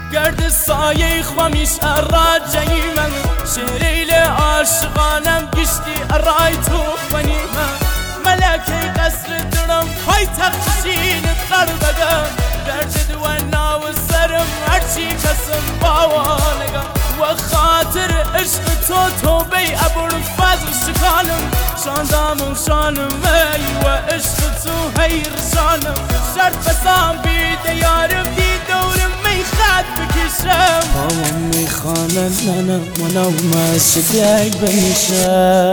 گرد سایه خوامیش اراجعی من شیریل عاشقانم گشتی ارای تو بنی من ملکه قصر درم های تخشین قربگم گرد دوانا و سرم هرچی کسم باوانگم و خاطر عشق تو بی ابوالفضل شکانم شاندام و شانم ای و عشق تو هی رشانم شرط بسام بیده یارم دی دورم می خد بکشم بابام میخوانه ننم منم مشگک بمیشم